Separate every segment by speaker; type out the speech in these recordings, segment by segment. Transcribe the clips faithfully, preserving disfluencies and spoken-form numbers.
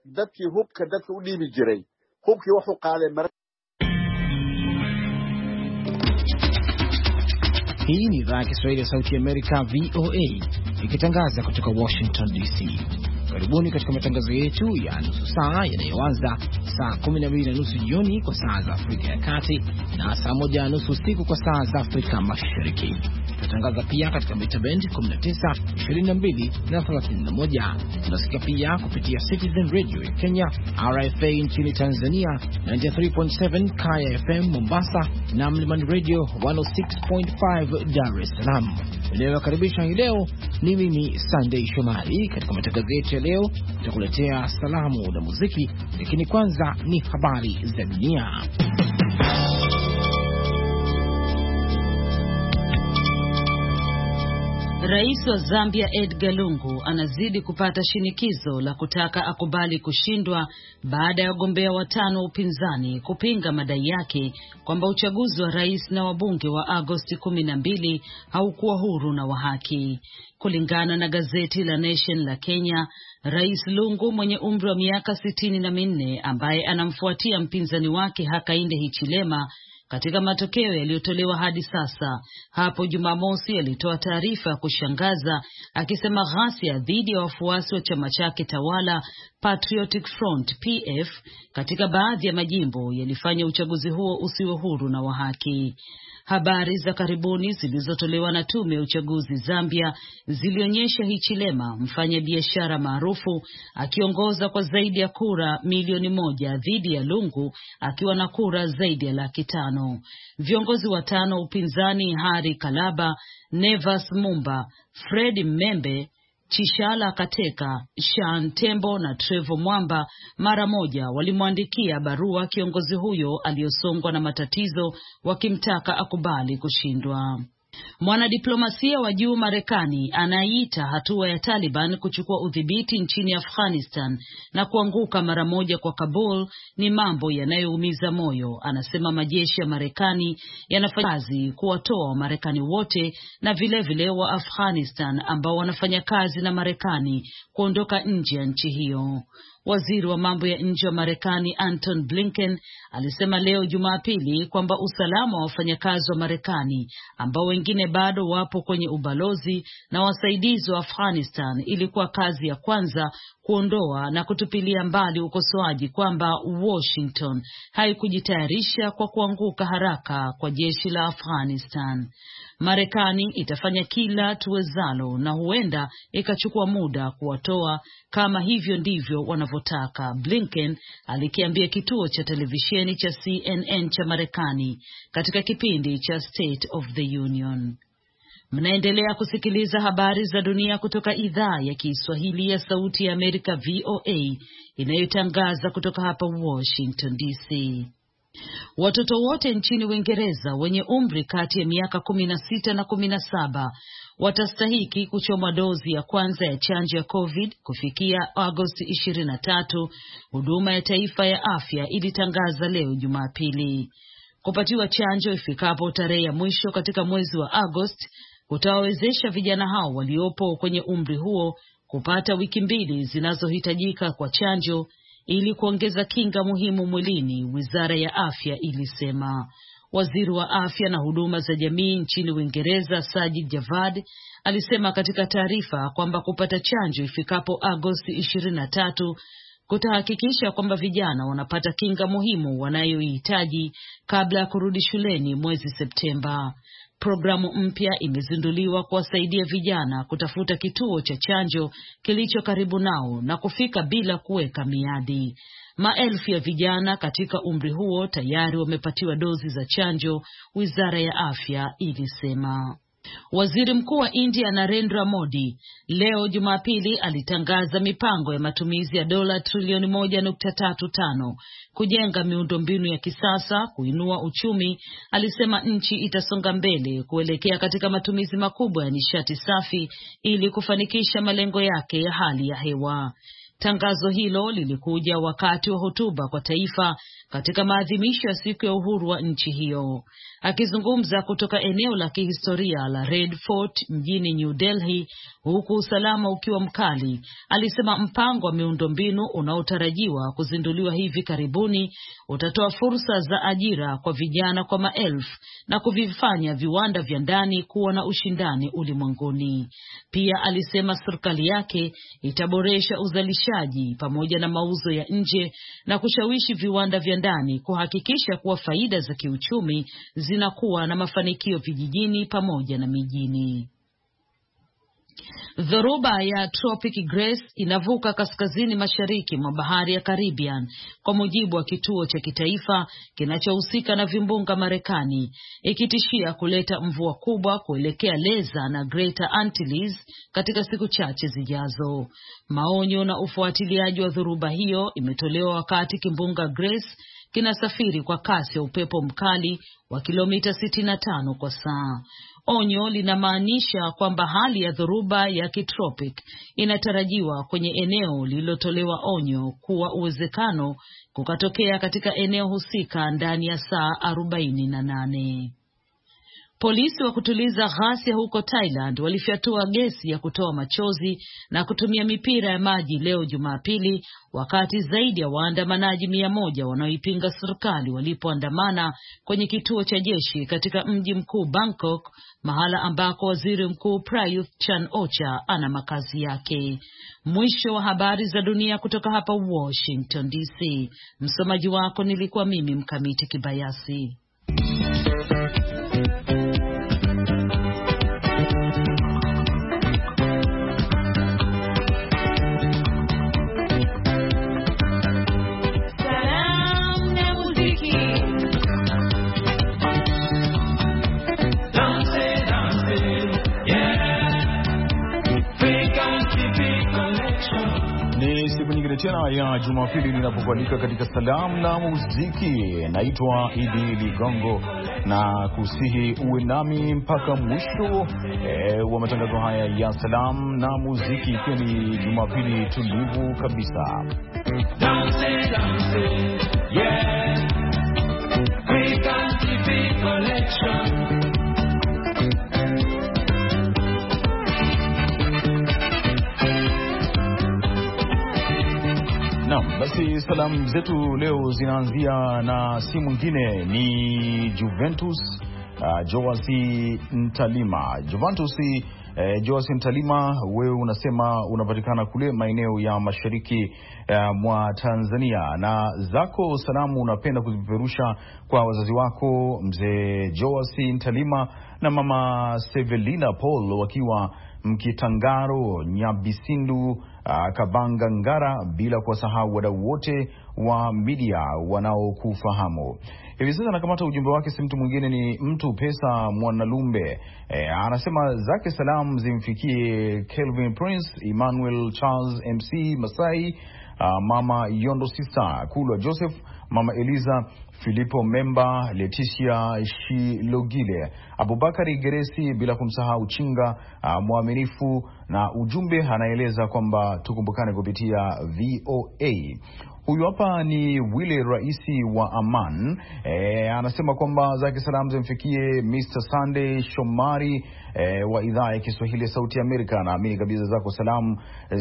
Speaker 1: dadkii hubka dadka u dhiibi jiray hubkii wuxuu qaaday mar.
Speaker 2: Hii ni idhaa ya Kiswahili ya Sauti ya Amerika V O A ikitangaza kutoka Washington D C. Karibuni katika matangazo yetu ya nusu saa yanayoanza saa kumi na mbili na nusu jioni kwa saa za Afrika ya Kati na saa moja na nusu usiku kwa saa za Afrika Mashariki. Tunatangaza pia katika mita band kumi na tisa, ishirini na mbili na thelathini na moja. Tunasikia pia kupitia Citizen Radio ya Kenya, R F A nchini Tanzania, tisini na tatu nukta saba Kaya F M Mombasa na Mlimani Radio mia sita nukta tano Dar es Salaam. Leo karibisha hii leo ni mimi Sunday Shomari. Katika matangazo yetu ya leo tutakuletea salamu na muziki, lakini kwanza ni habari za dunia.
Speaker 3: Rais wa Zambia Edgar Lungu anazidi kupata shinikizo la kutaka akubali kushindwa baada ya wagombea watano upinzani kupinga madai yake kwamba uchaguzi wa rais na wabunge wa Agosti kumi na mbili haukuwa huru na wa haki. Kulingana na gazeti la Nation la Kenya, Rais Lungu mwenye umri wa miaka sitini na minne ambaye anamfuatia mpinzani wake Hakainde Hichilema katika matokeo yaliyotolewa hadi sasa, hapo Jumamosi alitoa taarifa ya kushangaza akisema ghasia dhidi ya wafuasi wa chama chake tawala Patriotic Front P F katika baadhi ya majimbo yalifanya uchaguzi huo usiwe huru na wa haki. Habari za karibuni zilizotolewa na tume ya uchaguzi Zambia zilionyesha Hichilema, mfanya biashara maarufu, akiongoza kwa zaidi ya kura milioni moja dhidi ya Lungu akiwa na kura zaidi ya laki tano. Viongozi watano upinzani Hari Kalaba, Nevas Mumba, Fred Mmembe, Chishala Kateka, Shan Tembo na Trevor Mwamba mara moja walimwandikia barua kiongozi huyo aliyosongwa na matatizo wakimtaka akubali kushindwa. Mwanadiplomasia wa juu Marekani anaita hatua ya Taliban kuchukua udhibiti nchini Afghanistan na kuanguka mara moja kwa Kabul ni mambo yanayoumiza moyo. Anasema majeshi ya Marekani yanafanya kazi kuwatoa Wamarekani wote na vile vile wa Afghanistan ambao wanafanya kazi na Marekani kuondoka nje ya nchi hiyo. Waziri wa mambo ya nje wa Marekani Anton Blinken alisema leo Jumapili kwamba usalama wa wafanyakazi wa Marekani ambao wengine bado wapo kwenye ubalozi na wasaidizi wa Afghanistan ilikuwa kazi ya kwanza kuondoa na kutupilia mbali ukosoaji kwamba Washington haikujitayarisha kwa kuanguka haraka kwa jeshi la Afghanistan. Marekani itafanya kila tuwezalo na huenda ikachukua muda kuwatoa kama hivyo ndivyo wanavyotaka, Blinken alikiambia kituo cha televisheni cha C N N cha Marekani katika kipindi cha State of the Union. Mnaendelea kusikiliza habari za dunia kutoka idhaa ya Kiswahili ya Sauti ya Amerika V O A inayotangaza kutoka hapa Washington D C. Watoto wote nchini Uingereza wenye umri kati ya miaka kumi na sita na kumi na saba watastahiki kuchomwa dozi ya kwanza ya chanjo ya COVID kufikia Agosti ishirini na tatu, huduma ya taifa ya afya ilitangaza leo Jumapili. Kupatiwa chanjo ifikapo tarehe ya mwisho katika mwezi wa Agosti kutawawezesha vijana hao waliopo kwenye umri huo kupata wiki mbili zinazohitajika kwa chanjo ili kuongeza kinga muhimu mwilini, wizara ya afya ilisema. Waziri wa afya na huduma za jamii nchini Uingereza Sajid Javad alisema katika taarifa kwamba kupata chanjo ifikapo Agosti ishirini na tatu kutahakikisha kwamba vijana wanapata kinga muhimu wanayoihitaji kabla ya kurudi shuleni mwezi Septemba. Programu mpya imezinduliwa kuwasaidia vijana kutafuta kituo cha chanjo kilicho karibu nao na kufika bila kuweka miadi. Maelfu ya vijana katika umri huo tayari wamepatiwa dozi za chanjo, wizara ya afya ilisema. Waziri Mkuu wa India Narendra Modi leo Jumapili alitangaza mipango ya matumizi ya dola trilioni moja nukta tatu tano kujenga miundombinu ya kisasa kuinua uchumi. Alisema nchi itasonga mbele kuelekea katika matumizi makubwa ya nishati safi ili kufanikisha malengo yake ya hali ya hewa. Tangazo hilo lilikuja wakati wa hotuba kwa taifa katika maadhimisho ya siku ya uhuru wa nchi hiyo. Akizungumza kutoka eneo la kihistoria la Red Fort mjini New Delhi, huku usalama ukiwa mkali, alisema mpango wa miundombinu unaotarajiwa kuzinduliwa hivi karibuni utatoa fursa za ajira kwa vijana kwa maelfu na kuvifanya viwanda vya ndani kuwa na ushindani ulimwenguni. Pia alisema serikali yake itaboresha uzalishaji pamoja na mauzo ya nje na kushawishi viwanda vya ndani kuhakikisha kuwa faida za kiuchumi zinakuwa na mafanikio vijijini pamoja na mijini. Dhoruba ya Tropic Grace inavuka kaskazini mashariki mwa bahari ya Caribbean, kwa mujibu wa kituo cha kitaifa kinachohusika na vimbunga Marekani, ikitishia kuleta mvua kubwa kuelekea Leza na Greater Antilles katika siku chache zijazo. Maonyo na ufuatiliaji wa dhoruba hiyo imetolewa wakati kimbunga Grace kinasafiri kwa kasi ya upepo mkali wa kilomita sitini na tano kwa saa. Onyo linamaanisha kwamba hali ya dhoruba ya kitropic inatarajiwa kwenye eneo lililotolewa onyo kuwa uwezekano kukatokea katika eneo husika ndani ya saa arobaini na nane. Polisi wa kutuliza ghasia huko Thailand walifyatua gesi ya kutoa machozi na kutumia mipira ya maji leo Jumapili, wakati zaidi ya waandamanaji mia moja wanaoipinga serikali walipoandamana kwenye kituo cha jeshi katika mji mkuu Bangkok, mahala ambako waziri mkuu Prayuth Chan-ocha ana makazi yake. Mwisho wa habari za dunia kutoka hapa Washington D C. Msomaji wako nilikuwa mimi Mkamiti Kibayasi.
Speaker 4: Tena ya Jumapili ninapokualika katika salamu na muziki. Naitwa Idi Ligongo na kusihi uwe nami mpaka mwisho e, wa matangazo haya ya salamu na muziki, ikiwa ni Jumapili tulivu kabisa. Dance, dance, yeah. Frequency Big Collection. Naam, basi salamu zetu leo zinaanzia na si mwingine ni Juventus uh, Joasi Ntalima. Juventus uh, Joasi Ntalima, wewe unasema unapatikana kule maeneo ya mashariki uh, mwa Tanzania, na zako salamu unapenda kuzipeperusha kwa wazazi wako mzee Joasi Ntalima na mama Sevelina Paul wakiwa Mkitangaro, Nyabisindu, uh, Kabanga Ngara, bila kuwasahau wadau wote wa media wanaokufahamu. Hivi sasa nakamata ujumbe wake, si mtu mwingine ni Mtu Pesa Mwanalumbe. E, anasema zake salamu zimfikie Kelvin Prince, Emmanuel Charles, M C Masai, uh, mama Yondo Sisa, Kulwa Joseph, mama Eliza, Filipo Memba, Leticia Shilogile, Abubakari Geresi, bila kumsahau Chinga uh, mwaminifu, na ujumbe anaeleza kwamba tukumbukane kupitia V O A. Huyu hapa ni Wile Raisi wa Aman. E, anasema kwamba zake salamu zimfikie mister Sunday Shomari e, wa idhaa ya Kiswahili ya Sauti ya Amerika. Naamini kabisa zako salamu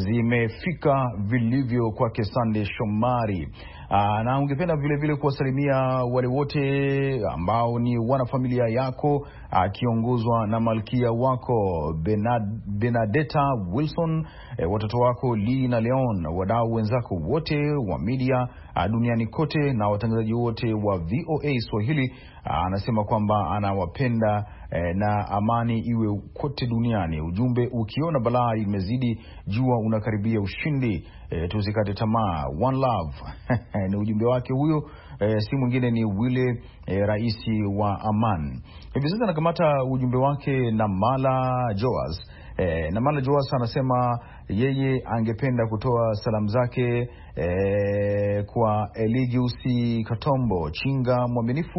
Speaker 4: zimefika vilivyo kwake Sunday Shomari. Aa, na ungependa vile vile kuwasalimia wale wote ambao ni wanafamilia yako, akiongozwa na malkia wako Benad, Benadetta Wilson, e, watoto wako Lee na Leon, wadau wenzako wote wa media duniani kote na watangazaji wote wa V O A Swahili. Anasema kwamba anawapenda eh, na amani iwe kote duniani. Ujumbe, ukiona balaa imezidi jua unakaribia ushindi, eh, tusikate tamaa, one love. Ni ujumbe wake huyo, eh, si mwingine ni Wile eh, Raisi wa Aman. Hivi sasa nakamata ujumbe wake na Mala Joas. Eh, na Mala Joas anasema yeye angependa kutoa salamu zake eh, kwa Eligiusi Katombo, Chinga mwaminifu,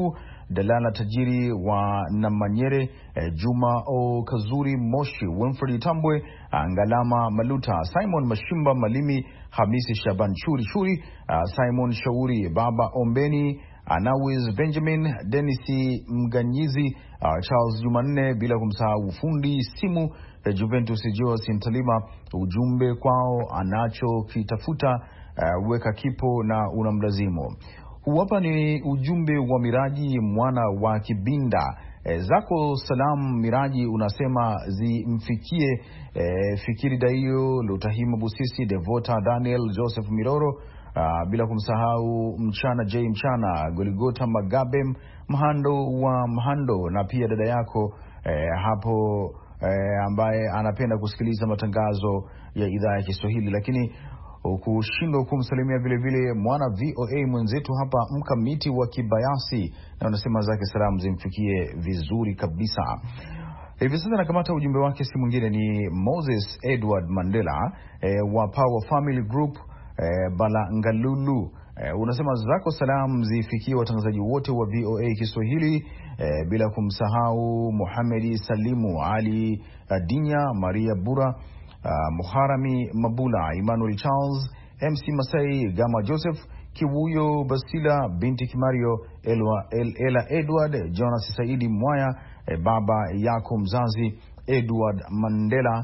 Speaker 4: Dalala Tajiri wa Namanyere, eh, Juma O Kazuri Moshi, Winfrey Tambwe, Ngalama Maluta, Simon Mashimba Malimi, Hamisi Shaban Shuri Shuri, uh, Simon Shauri, Baba Ombeni, Anawis Benjamin, Denisi Mganyizi, uh, Charles Jumanne, bila kumsahau fundi simu uh, Juventus Joas Ntalima. Ujumbe kwao anacho kitafuta uh, weka kipo na unamlazimu. Hapa ni ujumbe wa Miraji mwana wa Kibinda. E, zako salam Miraji unasema zimfikie e, Fikiri Daio, Lutahima Busisi, Devota Daniel, Joseph Miroro, uh, bila kumsahau Mchana J Mchana, Goligota Magabem, Mhando wa Mhando, na pia dada yako e, hapo e, ambaye anapenda kusikiliza matangazo ya idhaa ya Kiswahili, lakini kushindwa kumsalimia vile vile mwana V O A mwenzetu hapa Mkamiti wa Kibayasi, na unasema zake salamu zimfikie vizuri kabisa. Hivi sasa nakamata ujumbe wake, si mwingine ni Moses Edward Mandela e, wa Power Family Group e, Balangalulu. E, unasema zako salamu zifikie watangazaji wote wa V O A Kiswahili, e, bila kumsahau Muhamedi Salimu, Ali Dinya, Maria Bura, Uh, Muharami Mabula, Emmanuel Charles, M C Masai, Gama Joseph, Kiwuyo Basila, Binti Kimario, Elwa, El, Ela Edward, Jonas Saidi Mwaya, eh, baba yako mzazi Edward Mandela,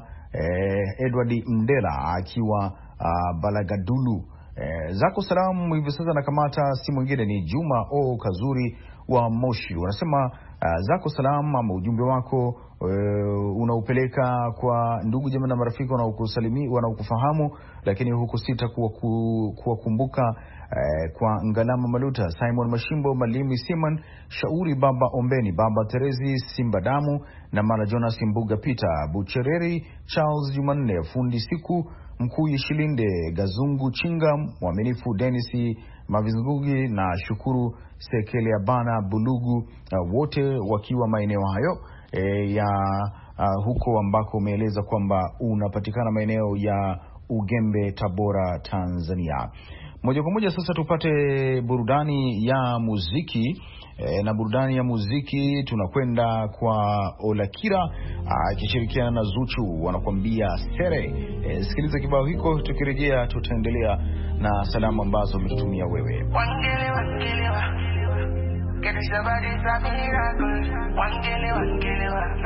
Speaker 4: eh, Edward Mndela akiwa uh, Balagadulu. Eh, zako salamu hivi sasa nakamata si mwingine ni Juma O Kazuri wa Moshi. Wanasema uh, zako salamu ama ujumbe wako Uh, unaupeleka kwa ndugu jamaa na marafiki wanaokusalimia wanaokufahamu, lakini huku sita kuwakumbuka uh, kwa Ngalama Maluta, Simon Mashimbo, Malimi Simon Shauri, Baba Ombeni, Baba Terezi Simbadamu na Mara Jonas Mbuga, Peter Buchereri, Charles Jumanne, Fundi Siku Mkuu Yishilinde, Gazungu Chinga, Mwaminifu Denisi Mavizungugi na Shukuru Sekele Abana Bulugu, uh, wote wakiwa maeneo hayo E, ya uh, huko ambako umeeleza kwamba unapatikana maeneo ya Ugembe, Tabora, Tanzania. Moja kwa moja sasa tupate burudani ya muziki e, na burudani ya muziki tunakwenda kwa Olakira akishirikiana na Zuchu, wanakuambia Sere. E, sikiliza kibao hiko, tukirejea tutaendelea na salamu ambazo umetutumia wewe.
Speaker 5: Wangele, wangele, wangele. Get somebody a miracle. One gele, one gele, one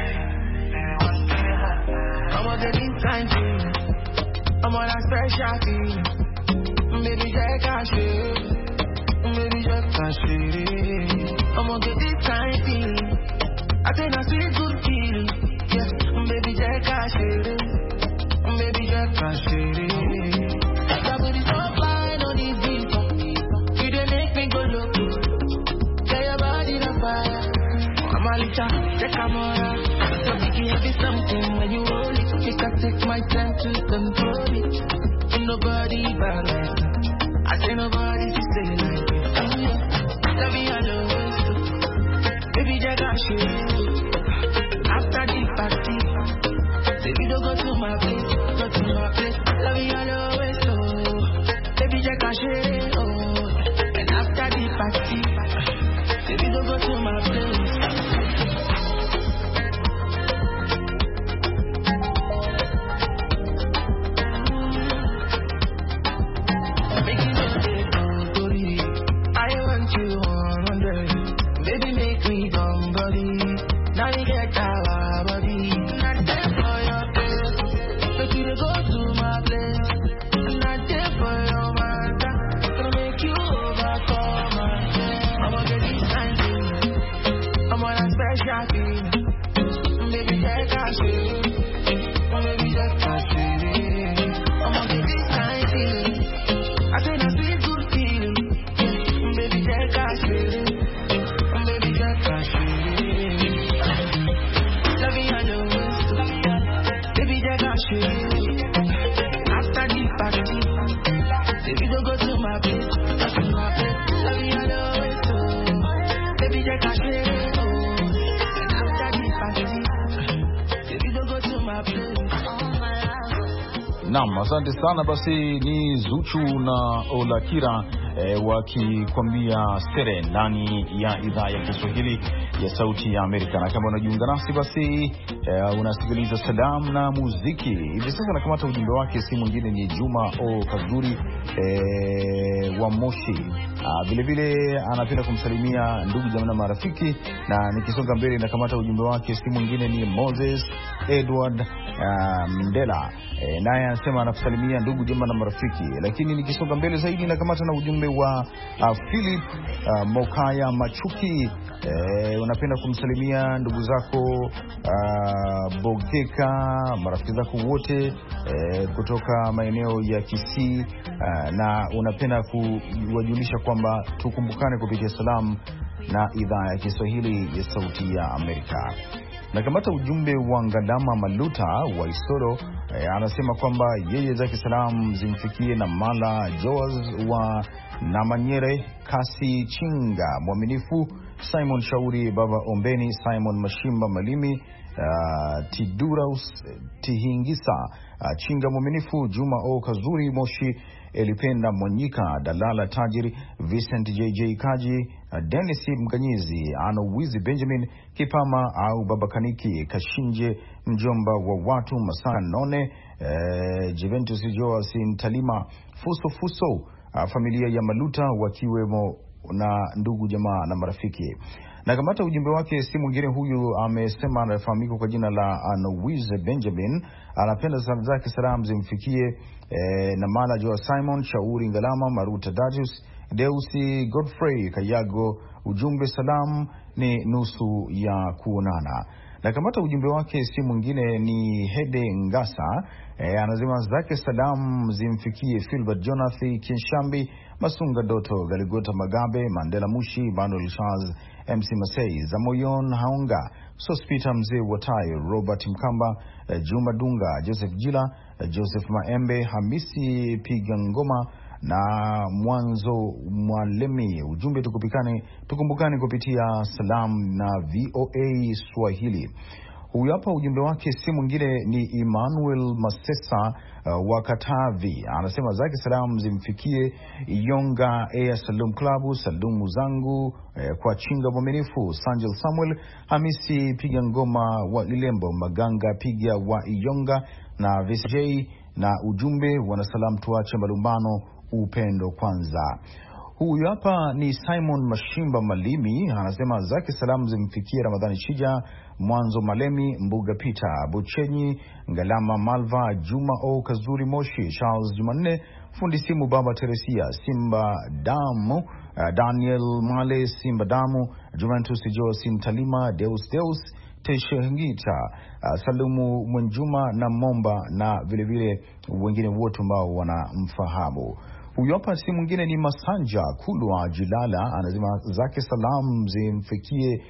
Speaker 5: one gele. I'm on the deep time team. I'm on a special team. Baby, I can't share. Baby, I can't share. I'm on the deep time team. I think I see good feeling. Yes, baby, I can't share. Baby, I can't share. That booty so fine on the beat. You don't make me go look. The camera, so we give you something when you roll it. You can take my time to control it. Ain't nobody bad like me. I say nobody to stay like me. Oh yeah, love me alone. Baby, I got you. After the party, baby, don't go to my place, go to my place. Love me alone, so baby, I got you. Oh, and after the party, baby, don't go to my place.
Speaker 4: Naam, asante sana. Basi ni Zuchu na Olakira eh, wakikwambia sere ndani ya idhaa ya Kiswahili ya Sauti ya Amerika. Na kama unajiunga nasi basi eh, unasikiliza Salam na Muziki. Hivi sasa nakamata ujumbe wake, si mwingine ni Juma O Kazuri eh, wa Moshi. Ah, vile vile anapenda kumsalimia ndugu jamaa na marafiki, na nikisonga mbele nakamata ujumbe wake, si mwingine ni Moses Edward uh, Mndela. E, naye anasema anakusalimia ndugu jamaa na marafiki. Lakini nikisonga mbele zaidi nakamata na ujumbe wa uh, Philip uh, Mokaya Machuki. E, unapenda kumsalimia ndugu zako uh, Bogeka, marafiki zako wote e, kutoka maeneo ya Kisii, uh, na unapenda kuwajulisha kwamba tukumbukane kupitia salamu na idhaa ya Kiswahili ya Sauti ya Amerika. Na kamata ujumbe wa Ngalama Maluta wa Isoro, eh, anasema kwamba yeye zake salamu zimfikie na Mala Joaz wa Namanyere, Kasi Chinga Mwaminifu, Simon Shauri, Baba Ombeni, Simon Mashimba Malimi, uh, Tiduraus Tihingisa, uh, Chinga Mwaminifu, Juma O Kazuri Moshi, Elipenda Mwanyika, Dalala Tajiri, Vincent J J Kaji, Dennis Mganyizi, Ano Wizi Benjamin Kipama au Baba Kaniki Kashinje, mjomba wa watu Masana None, eh, Juventus Joasin Talima, Fuso Fuso, uh, familia ya Maluta wakiwemo na ndugu jamaa na marafiki. Na kamata ujumbe wake, si mwingine huyu, amesema anafahamika kwa jina la Anowize Benjamin. Anapenda salamu zake salamu zimfikie eh, na Mala Joa Simon, Shauri Ngalama, Maruta Darius, Deusi Godfrey Kayago. Ujumbe salamu ni nusu ya kuonana. Na kamata ujumbe wake, si mwingine ni Hede Ngasa. E, anasema zake salamu zimfikie Philbert Jonathan Kinshambi, Masunga Doto, Galigota Magabe, Mandela Mushi, Manuel Charles, M C Masei, Zamoyon Haunga, Sospita Mzee Watayo, Robert Mkamba, e, Juma Dunga, Joseph Jila, e, Joseph Maembe, Hamisi Pigangoma na Mwanzo Mwalemi. Ujumbe tukupikane, tukumbukane kupitia salamu na V O A Swahili. Huyu hapa ujumbe wake, si mwingine ni Emmanuel Masesa uh, wa Katavi. Anasema zake salamu zimfikie Yonga Air Salum Club, Salumu zangu eh, kwa Chinga Mwaminifu, Sanjel Samuel, Hamisi Piga Ngoma wa Ilembo, Maganga Piga wa Iyonga na V J. Na ujumbe wanasalamu tuache malumbano, upendo kwanza. Huyu hapa ni Simon Mashimba Malimi. Anasema zake salamu zimfikia Ramadhani Shija, Mwanzo Malemi, Mbuga Pita, Buchenyi, Ngalama Malva, Juma O Kazuri Moshi, Charles Jumanne, Fundi Simu, Baba Teresia, Simba Damu, uh, Daniel Male, Simba Damu, Juventus Joasin Talima, Deus Deus Teshengita, uh, Salumu Mwenjuma na Momba, na vile vile wengine wote ambao wanamfahamu. Huyu hapa si mwingine ni Masanja Kulwa Jilala. Anasema zake salamu zimfikie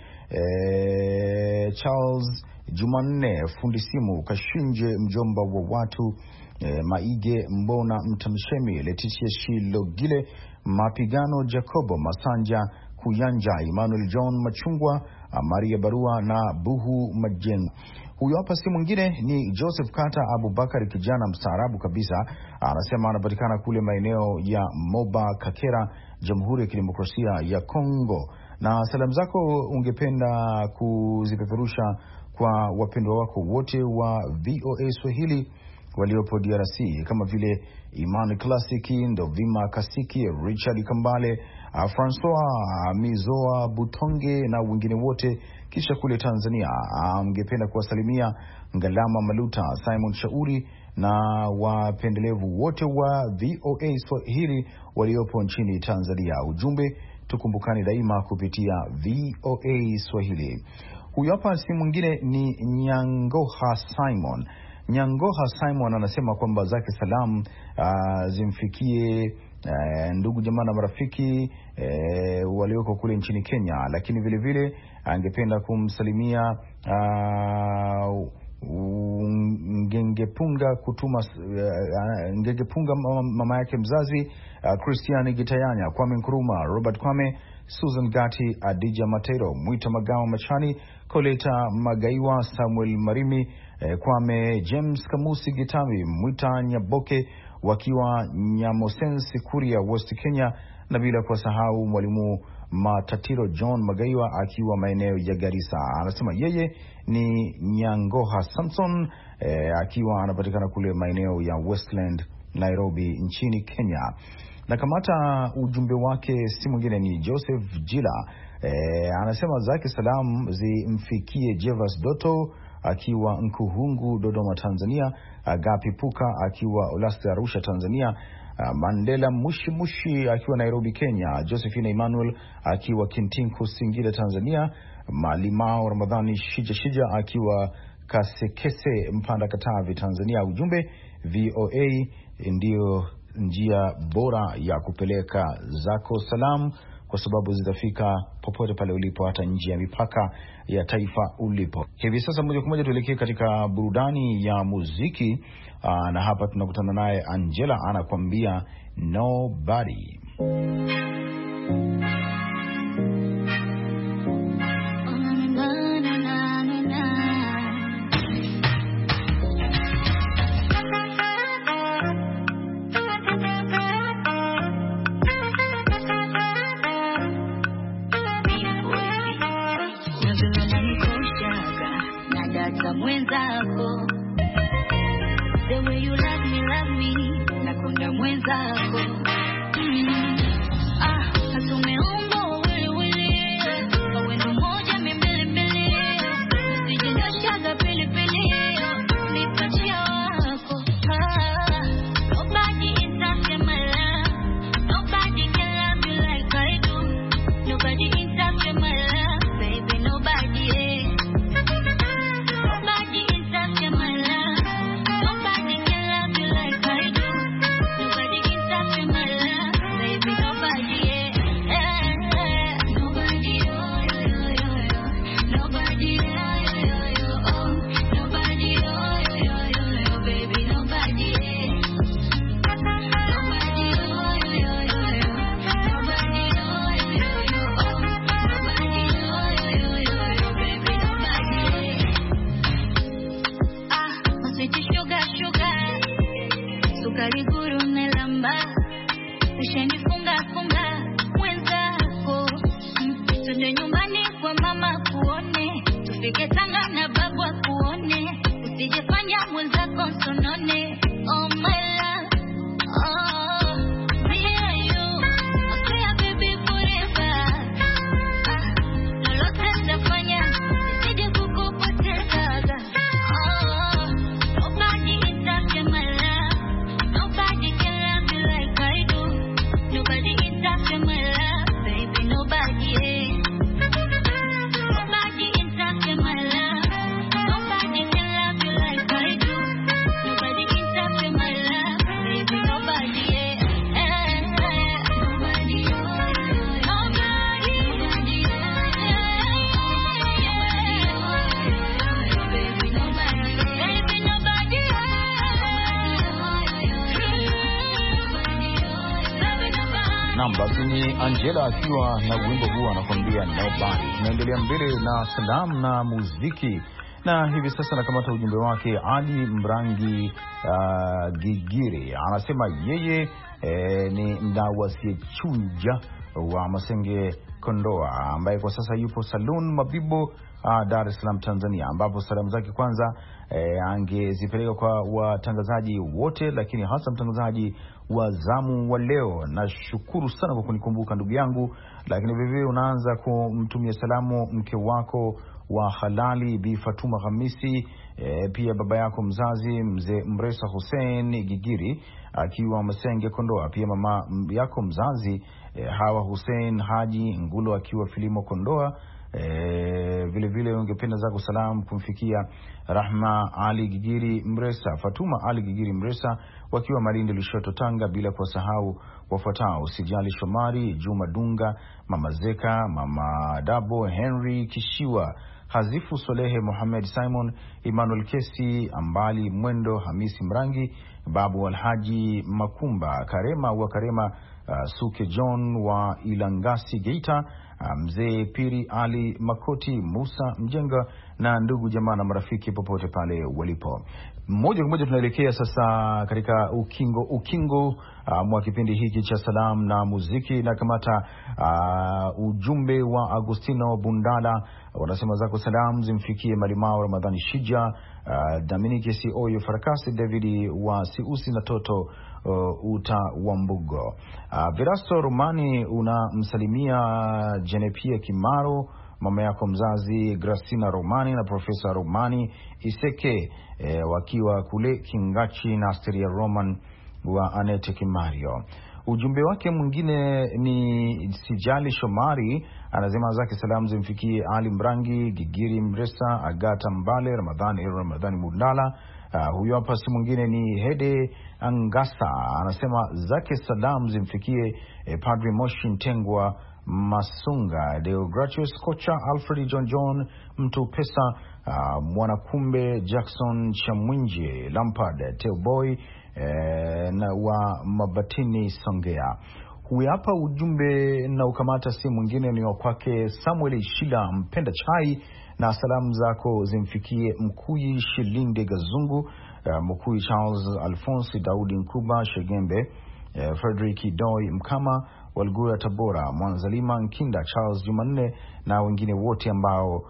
Speaker 4: eh, Charles Jumanne, Fundi Simu, Kashinje, mjomba wa watu, eh, Maige Mbona, Mtamshemi, Letitia Shilogile, Mapigano Jacobo Masanja Kuyanja, Emmanuel John Machungwa, Maria Barua na Buhu Majen. Huyo hapa si mwingine ni Joseph Kata Abubakar, kijana mstaarabu kabisa. Anasema anapatikana kule maeneo ya Moba Kakera, Jamhuri ya Kidemokrasia ya Kongo. Na salamu zako ungependa kuzipeperusha kwa wapendwa wako wote wa V O A Swahili waliopo D R C, kama vile Imani Klasiki, Ndovima Kasiki, Richard Kambale, Francois Mizoa Butonge na wengine wote. Kisha kule Tanzania mngependa kuwasalimia Ngalama Maluta, Simon Shauri na wapendelevu wote wa V O A Swahili waliopo nchini Tanzania. Ujumbe tukumbukani daima kupitia V O A Swahili. Huyu hapa si mwingine ni Nyangoha Simon. Nyangoha Simon anasema kwamba zake salamu uh, zimfikie uh, ndugu jamaa na marafiki uh, walioko kule nchini Kenya, lakini vile vile angependa kumsalimia uh, Ngengepunga kutuma uh, Ngengepunga mama yake mzazi, uh, Christian Gitayanya, Kwame Nkrumah, Robert Kwame, Susan Gati, Adija Matero, Mwita Magawa Machani, Koleta Magaiwa, Samuel Marimi, eh, Kwame James Kamusi Gitami, Mwita Nyaboke wakiwa Nyamosensi Kuria, West Kenya, na bila kusahau mwalimu Matatiro John Magaiwa akiwa maeneo ya Garissa. Anasema yeye ni Nyangoha Samson, eh, akiwa anapatikana kule maeneo ya Westland, Nairobi nchini Kenya. Na kamata ujumbe wake si mwingine ni Joseph Jila, eh, anasema zake salam zimfikie Jevas Doto akiwa Nkuhungu Dodoma Tanzania, Agapi Puka akiwa Olasti Arusha Tanzania, Mandela Mushi Mushi akiwa Nairobi Kenya, Josephine Emmanuel akiwa Kintinku Singida Tanzania, Malimao Ramadhani Shija Shija akiwa Kasekese Mpanda Katavi Tanzania. Ujumbe, V O A ndio njia bora ya kupeleka zako salamu, kwa sababu zitafika popote pale ulipo, hata nje ya mipaka ya taifa ulipo. Hivi sasa moja kwa moja tuelekee katika burudani ya muziki. Aa, na hapa tunakutana naye Angela anakuambia Nobody.
Speaker 6: The way you love me, love me, nakunda mwenzako. Mm. Ah, atumeumba wili wili, mawendo moja mbili mbili, usijinashaga pili pili, nipachia wako. Ah, nobody is after my love, nobody can love you like I do, nobody is after my love, baby, nobody, eh. Nobody is after my love.
Speaker 4: Basi ni Angela akiwa na wimbo huu anakuambia Nobody. Tunaendelea mbele na salamu na muziki, na hivi sasa nakamata ujumbe wake Ali Mrangi uh, Gigiri. Anasema yeye eh, ni mdau asiyechunja wa Masenge Kondoa, ambaye kwa sasa yupo Salon Mabibo, uh, Dar es Salaam Tanzania, ambapo salamu zake kwanza eh, angezipeleka kwa watangazaji wote, lakini hasa mtangazaji wa zamu wa leo. Nashukuru sana kwa kunikumbuka ndugu yangu, lakini vivyo unaanza kumtumia salamu mke wako wa halali Bi Fatuma Hamisi, e, pia baba yako mzazi mzee Mresa Hussein Gigiri akiwa Masenge Kondoa, pia mama yako mzazi e, Hawa Hussein Haji Ngulo akiwa Filimo Kondoa. E, vile vile ungependa zako salamu kumfikia Rahma Ali Gigiri Mresa, Fatuma Ali Gigiri Mresa wakiwa Malindi Lushoto Tanga, bila kuwasahau wafuatao: Sijali Shomari, Juma Dunga, Mama Zeka, Mama Dabo, Henry Kishiwa, Hazifu Solehe, Mohamed Simon, Emmanuel Kesi, Ambali Mwendo, Hamisi Mrangi, Babu Alhaji Makumba, Karema wa Karema, uh, Suke John wa Ilangasi Geita, Mzee Piri Ali Makoti, Musa Mjenga na ndugu jamaa na marafiki popote pale walipo. Moja kwa moja tunaelekea sasa katika ukingo ukingo uh, mwa kipindi hiki cha salamu na muziki, na kamata uh, ujumbe wa Agustino Bundala. Wanasema zako salamu zimfikie Malimao Ramadhani Shija, uh, Dominique Si Oyo Farakasi, David wa Siusi na Toto uh, Uta wa Mbugo. Uh, Virasto Romani unamsalimia Jenepia Kimaro, mama yako mzazi Gracina Romani na Profesa Romani Iseke e, wakiwa kule Kingachi, na Asteria Roman wa Anete Kimario. Ujumbe wake mwingine ni Sijali Shomari, anasema zake salamu zimfikie Ali Mrangi, Gigiri Mresa, Agata Mbale, Ramadhani Ramadhani Mundala. Uh, huyo hapa si mwingine ni Hede Angasa, anasema zake salamu zimfikie eh, Padre Moshi Ntengwa Masunga, Deogratius Kocha, Alfred John John Mtu Pesa, uh, Mwanakumbe Jackson Chamwinje, Lampard Teoboy eh, na wa Mabatini Songea. Huyu hapa ujumbe na ukamata si mwingine ni wa kwake Samuel Ishila Mpenda Chai, na salamu zako zimfikie Mkuyi Shilinde Gazungu, uh, Mkuyi Charles Alphonse Daudi Nkuba Shegembe, uh, Frederick Doi Mkama Walgura Tabora, Mwanzalima Nkinda, Charles Jumanne na wengine wote ambao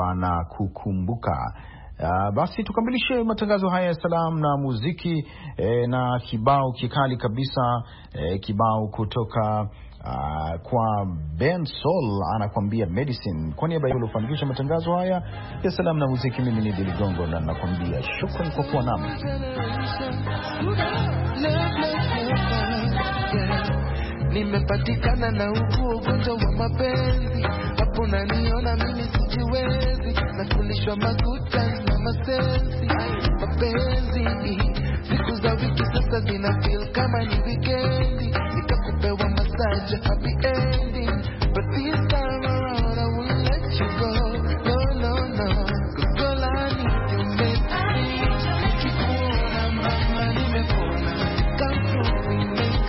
Speaker 4: wanakukumbuka. Uh, basi tukamilishe matangazo haya ya salamu na muziki eh, na kibao kikali kabisa, eh, kibao kutoka uh, kwa Ben Soul anakuambia Medicine. Kwa niaba ya kufanikisha matangazo haya ya salamu na muziki, mimi ni Billy Gongo na nakwambia shukrani kwa kuwa nami.
Speaker 5: Nimepatikana na ugu ugonjwa wa mapenzi, hapo naniona mimi sijiwezi, nakulishwa makuta na masensi. Mapenzi siku za wiki sasa zina feel kama ni weekendi, nikakupewa massage happy ending, but this time around I won't let you go, no no no, cause girl I need you make me kikuona mama nimepona, come through and make me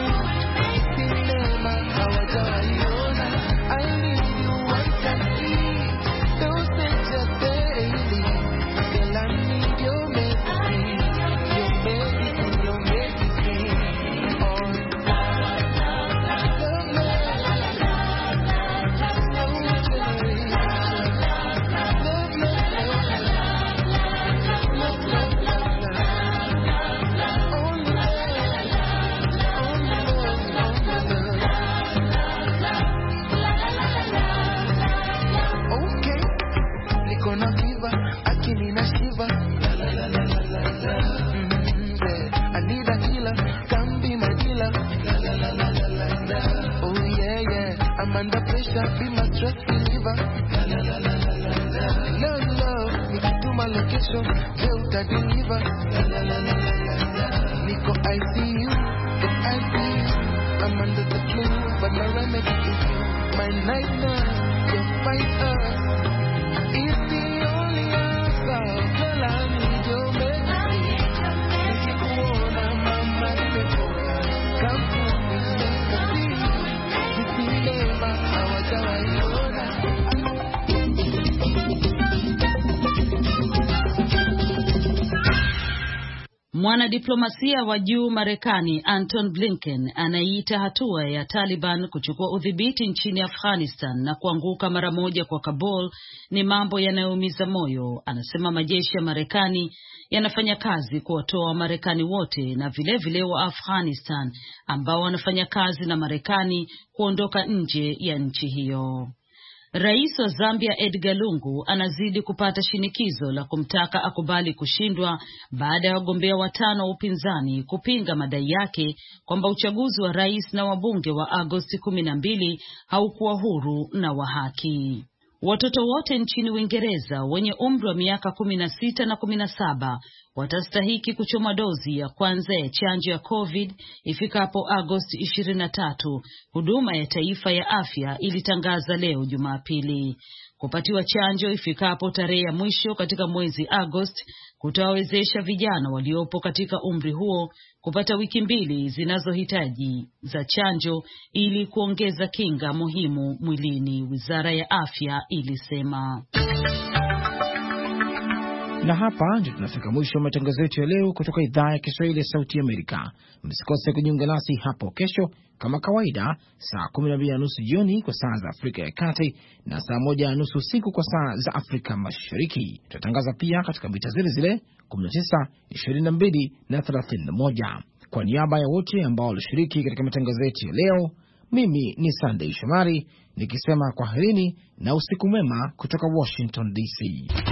Speaker 5: under pressure, be my stress reliever. La la la la la la la. Love, love, me to my location, Delta deliver. La la la la la la. Nico, I see you, but I see you. I'm under the flu, but my remedy is you. My night nurse, your fighter, is the only answer. Girl, I need your medicine. If you wanna, mama, come to me, make a deal.
Speaker 3: Mwanadiplomasia wa juu Marekani Anton Blinken anaiita hatua ya Taliban kuchukua udhibiti nchini Afghanistan na kuanguka mara moja kwa Kabul ni mambo yanayoumiza moyo. Anasema majeshi ya Marekani yanafanya kazi kuwatoa Wamarekani wote na vile vile wa Afghanistan ambao wanafanya kazi na Marekani kuondoka nje ya nchi hiyo. Rais wa Zambia Edgar Lungu anazidi kupata shinikizo la kumtaka akubali kushindwa baada ya wagombea watano wa upinzani kupinga madai yake kwamba uchaguzi wa rais na wabunge wa Agosti kumi na mbili haukuwa huru na wa haki. Watoto wote nchini Uingereza wenye umri wa miaka kumi na sita na kumi na saba watastahiki kuchoma dozi ya kwanza ya chanjo ya COVID ifikapo Agosti ishirini na tatu, huduma ya taifa ya afya ilitangaza leo Jumapili. Kupatiwa chanjo ifikapo tarehe ya mwisho katika mwezi Agosti kutawawezesha vijana waliopo katika umri huo kupata wiki mbili zinazohitaji za chanjo ili kuongeza kinga muhimu mwilini, wizara ya afya ilisema.
Speaker 2: Na hapa ndio tunafika mwisho wa matangazo yetu ya leo kutoka idhaa ya Kiswahili ya Sauti ya Amerika. Msikose kujiunga nasi hapo kesho kama kawaida saa kumi na mbili na nusu jioni kwa saa za Afrika ya Kati na saa moja na nusu usiku kwa saa za Afrika Mashariki. Tutatangaza pia katika mita zile zile kumi na tisa, ishirini na mbili na thelathini na moja. Kwa niaba ya wote ambao walishiriki katika matangazo yetu ya leo, mimi ni Sunday Shomari nikisema kwaherini na usiku mwema kutoka Washington D C.